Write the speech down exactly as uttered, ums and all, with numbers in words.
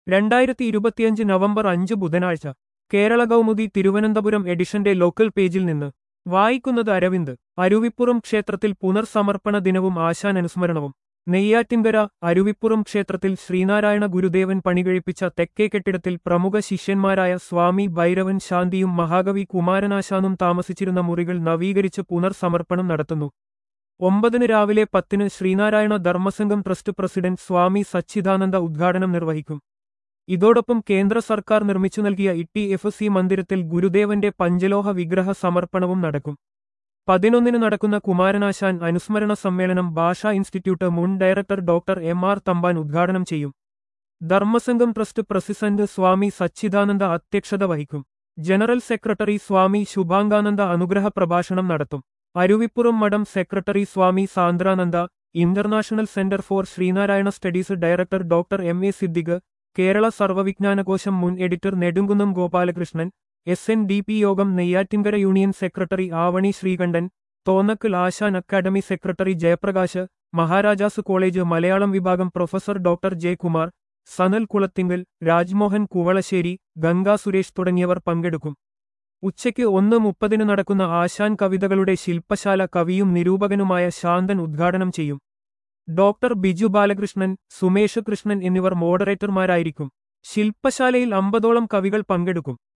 രണ്ടായിരത്തി ഇരുപത്തിയഞ്ച് നവംബർ അഞ്ച് ബുധനാഴ്ച കേരള കൗമുദി തിരുവനന്തപുരം എഡിഷന്റെ ലോക്കൽ പേജിൽ നിന്ന് വായിക്കുന്നത് അരവിന്ദ്. അരുവിപ്പുറം ക്ഷേത്രത്തിൽ പുനർസമർപ്പണ ദിനവും ആശാൻ അനുസ്മരണവും. നെയ്യാറ്റിൻകര അരുവിപ്പുറം ക്ഷേത്രത്തിൽ ശ്രീനാരായണ ഗുരുദേവൻ പണികഴിപ്പിച്ച തെക്കേ കെട്ടിടത്തിൽ പ്രമുഖ ശിഷ്യന്മാരായ സ്വാമി ഭൈരവൻ ശാന്തിയും മഹാകവി കുമാരനാശാനും താമസിച്ചിരുന്ന മുറികൾ നവീകരിച്ച് പുനർസമർപ്പണം നടത്തുന്നു. ഒമ്പതിന് രാവിലെ പത്തിന് ശ്രീനാരായണ ധർമ്മസംഘം ട്രസ്റ്റ് പ്രസിഡന്റ് സ്വാമി സച്ചിദാനന്ദ ഉദ്ഘാടനം നിർവഹിക്കും. ഇതോടൊപ്പം കേന്ദ്ര സർക്കാർ നിർമ്മിച്ചു നൽകിയ ഇ എഫ് സി മന്ദിരത്തിൽ ഗുരുദേവന്റെ പഞ്ചലോഹ വിഗ്രഹ സമർപ്പണവും നടക്കും. പതിനൊന്നിന് നടക്കുന്ന കുമാരനാശാൻ അനുസ്മരണ സമ്മേളനം ഭാഷാ ഇൻസ്റ്റിറ്റ്യൂട്ട് മുൻ director doctor M R Thampan ഉദ്ഘാടനം ചെയ്യും. ധർമ്മസംഘം ട്രസ്റ്റ് പ്രസിഡന്റ് സ്വാമി സച്ചിദാനന്ദ അധ്യക്ഷത വഹിക്കും. ജനറൽ സെക്രട്ടറി സ്വാമി ശുഭാംഗാനന്ദ അനുഗ്രഹ പ്രഭാഷണം നടത്തും. അരുവിപ്പുറം മഠം secretary Swami Sandrananda, international centre for Sreenarayana studies director doctor M A Siddique, Kerala സർവ്വവിജ്ഞാനകോശം മുൻ editor Nedumkunnam Gopalakrishnan, S N D P Yogam Neyyattinkara union secretary Avani Sreekantan, Thonnakkal Asan academy secretary Jayaprakash, Maharajas college Malayalam വിഭാഗം professor doctor J Kumar, Sanal Kulathinkal, Rajmohan Kuvalassery, Ganga Suresh തുടങ്ങിയവർ പങ്കെടുക്കും. ഉച്ചയ്ക്ക് ഒന്ന് മുപ്പതിന് നടക്കുന്ന ആശാൻ കവിതകളുടെ ശില്പശാല കവിയും നിരൂപകനുമായ ശാന്തൻ ഉദ്ഘാടനം ചെയ്യും. ഡോക്ടർ ബിജു ബാലകൃഷ്ണൻ, സുമേഷ് കൃഷ്ണൻ എന്നിവർ മോഡറേറ്റർമാരായിരിക്കും. ശില്പശാലയിൽ അമ്പതോളം കവികൾ പങ്കെടുക്കും.